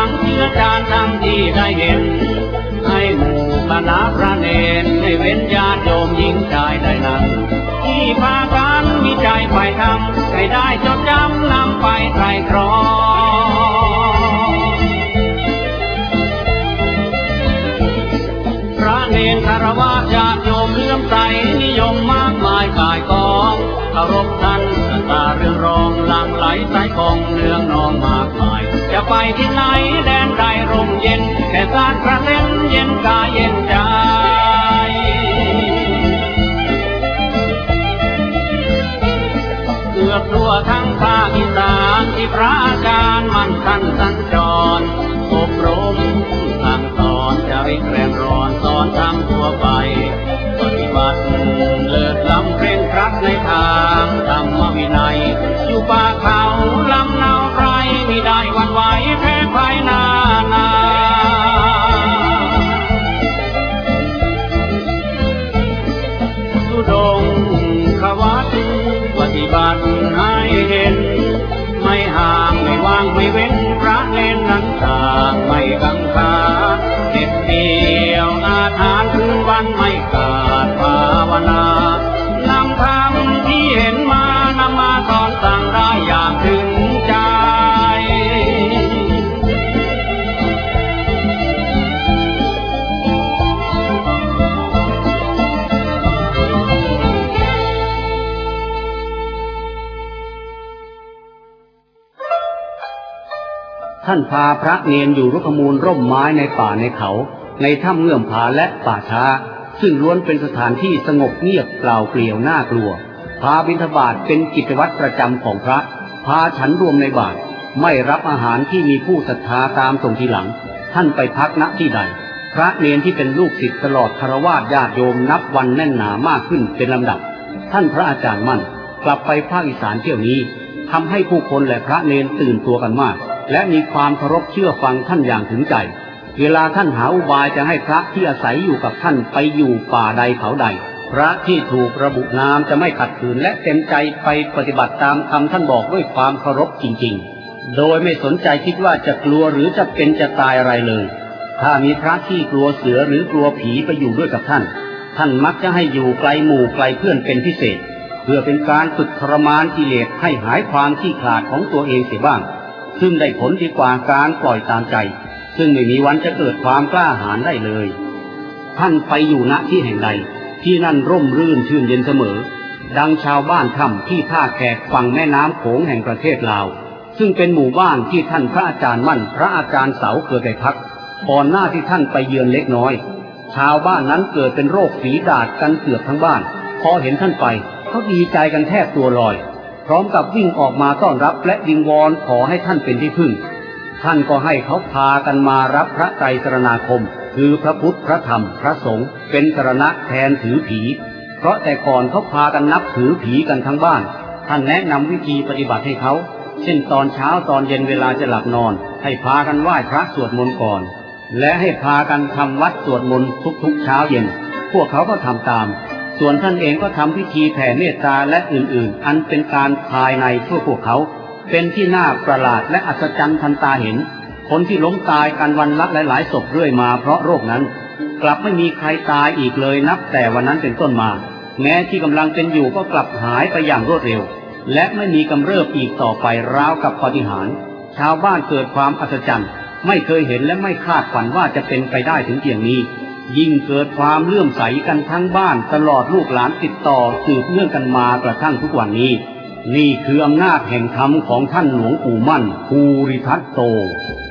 งเชื่อจานทั้งที่ได้เห็นให้หมู่คณะพระเนรได้เว้นญาติโยมหญิงชายได้นั้นที่พากันมีใจไปทำให้ได้จดจำนำไปไตร่ตรองพระเนรคารวะญาติโยมเลื่อมใสนิยมมากมายกายกองเคารพท่านตาเรืองรองหลั่งไหลสายกองเนืองนองมากมายจะไปที่ไหนแดนใดร่มเย็นแค่การพระเล่นเย็นกายเย็นใจเกือบทั่วทั้งภาคอีสานที่พระอาจารย์มั่นท่านสัญจรอบรมสั่งสอนจริตแรงร้อนสอนธรรมทั่วไปปฏิบัติเลิศล้ำเคร่งครัดในทางธรรมวินัยอยู่ป่าเขาลำเนาไพรมิได้หวั่นไหวแพ้ภัยนานาทุดงขวัตปฏิบัติให้เห็นไม่ห่างไม่วางไม่เว้นพระเนรนั้นต่างไม่กังขาเด็ดเดียวอาถรรพ์คืนวันไม่ขาดภาวนานำธรรมที่เห็นมานำมาสอนสั่งได้อย่างถึงใจท่านพาพระเนรอยู่รุกขมูลร่มไม้ในป่าในเขาในถ้ำเงื่อมผาและป่าช้าซึ่งล้วนเป็นสถานที่สงบเงียบเปล่าเปลี่ยวน่ากลัวพาบิณฑบาตเป็นกิจวัตรประจำของพระพาฉันรวมในบาตรไม่รับอาหารที่มีผู้ศรัทธาตามส่งทีหลังท่านไปพักณที่ใดพระเนรที่เป็นลูกศิษย์ตลอดคฤหัสถ์ญาติโยมนับวันแน่นหนามากขึ้นเป็นลำดับท่านพระอาจารย์มั่นกลับไปภาคอีสานเที่ยวนี้ทำให้ผู้คนและพระเนรตื่นตัวกันมากและมีความเคารพเชื่อฟังท่านอย่างถึงใจเวลาท่านหาอุบายจะให้พระที่อาศัยอยู่กับท่านไปอยู่ป่าใดเขาใดพระที่ถูกระบุนามจะไม่ขัดขืนและเต็มใจไปปฏิบัติตามคำท่านบอกด้วยความเคารพจริงๆโดยไม่สนใจคิดว่าจะกลัวหรือจะเป็นจะตายอะไรเลยถ้ามีพระที่กลัวเสือหรือกลัวผีไปอยู่ด้วยกับท่านท่านมักจะให้อยู่ไกลหมู่ไกลเพื่อนเป็นพิเศษเพื่อเป็นการฝึกทรมานกิเลสให้หายความขี้ขลาดของตัวเองเสียบ้างซึ่งได้ผลดีกว่าการปล่อยตามใจซึ่งไม่มีวันจะเกิดความกล้าหาญได้เลยท่านไปอยู่ณที่แห่งใดที่นั่นร่มรื่นชื่นเย็นเสมอดังชาวบ้านถ้ำที่ท่าแขกฝั่งแม่น้ำโขงแห่งประเทศลาวซึ่งเป็นหมู่บ้านที่ท่านพระอาจารย์มั่นพระอาจารย์เสาเคยไปพักก่อนหน้าที่ท่านไปเยือนเล็กน้อยชาวบ้านนั้นเกิดเป็นโรคฝีดาษกันเกือบทั้งบ้านพอเห็นท่านไปเขาดีใจกันแทบตัวลอยพร้อมกับวิ่งออกมาต้อนรับและวิงวอนขอให้ท่านเป็นที่พึ่งท่านก็ให้เขาพากันมารับพระไตรสรณาคมคือพระพุทธพระธรรมพระสงฆ์เป็นสรณะแทนถือผีเพราะแต่ก่อนเขาพากันนับถือผีกันทั้งบ้านท่านแนะนำวิธีปฏิบัติให้เขาเช่นตอนเช้าตอนเย็นเวลาจะหลับนอนให้พากันไหว้พระสวดมนต์ก่อนและให้พากันทำวัดสวดมนต์ทุกๆเช้าเย็นพวกเขาก็ทำตามส่วนท่านเองก็ทำพิธีแผ่เมตตาและอื่นๆอันเป็นการภายในเพื่อพวกเขาเป็นที่น่าประหลาดและอัศจรรย์ทันตาเห็นคนที่ล้มตายกันวันละหลายๆศพเรื่อยมาเพราะโรคนั้นกลับไม่มีใครตายอีกเลยนับแต่วันนั้นเป็นต้นมาแม้ที่กำลังเป็นอยู่ก็กลับหายไปอย่างรวดเร็วและไม่มีกำเริบอีกต่อไปราวกับปาฏิหาริย์ชาวบ้านเกิดความอัศจรรย์ไม่เคยเห็นและไม่คาดฝันว่าจะเป็นไปได้ถึงเพียงนี้ยิ่งเกิดความเลื่อมใสกันทั้งบ้านตลอดลูกหลานติดต่อสืบเนื่องกันมากระทั่งทุกวันนี้นี่คืออำนาจแห่งธรรมของท่านหลวงปู่มั่นภูริทัตโต